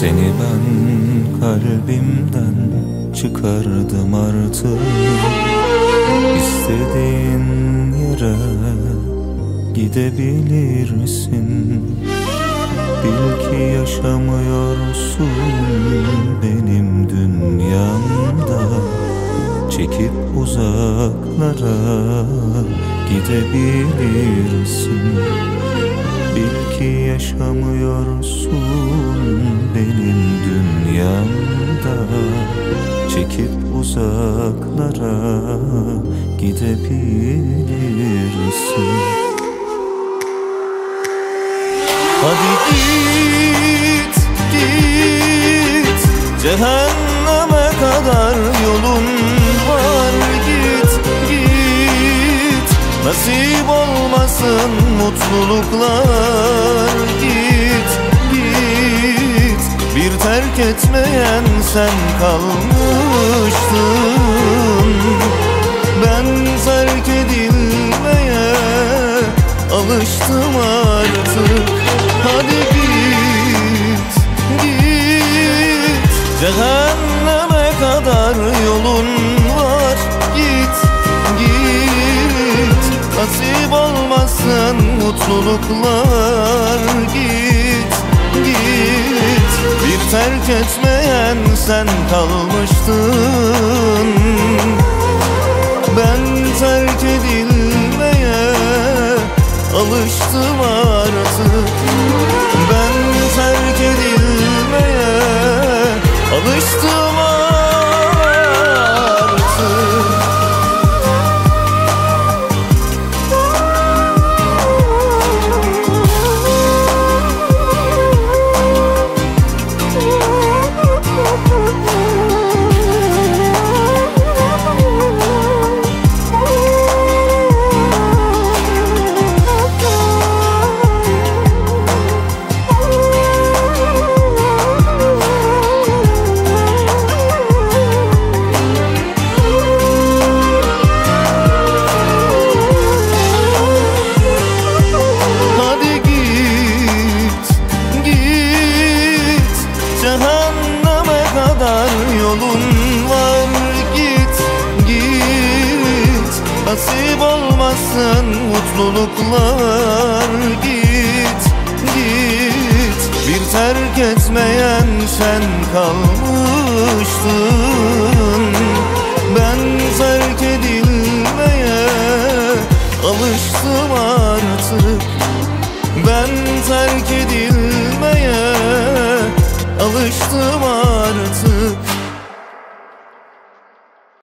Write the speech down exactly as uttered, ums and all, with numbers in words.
Seni ben kalbimden çıkardım artık. İstediğin yere gidebilirsin. Bil ki yaşamıyorsun benim dünyamda. Çekip uzaklara gidebilirsin. Bil ki yaşamıyorsun benim dünyamda. Çekip uzaklara gidebilirsin. Hadi git, git, cehenneme kadar yolun var. Git, git, nasip olmasın mutluluklar. Git, git, bir terk etmeyen sen kalmıştın. Ben terk edilmeye alıştım artık. Hadi git, git, cehenneme kadar yolun var. Git, git, nasip olmasın mutluluklar. Git, git, bir terk etmeyen sen kalmıştın. Ben terk edilmeye alıştım artık. Ben terk edilmeye alıştım artık. Cehenneme kadar yolun var. Git, git, nasip olmasın mutluluklar. Git, git, bir terk etmeyen sen kalmıştın. Ben terk edilmeye alıştım artık. Ben terk edilmeye alıştım